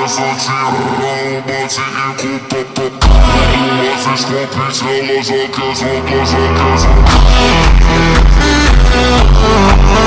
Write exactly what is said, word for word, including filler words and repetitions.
soltinha, não bate em culpa. Duas vezes com o pincel, ela já quer jogar, já quer jogar.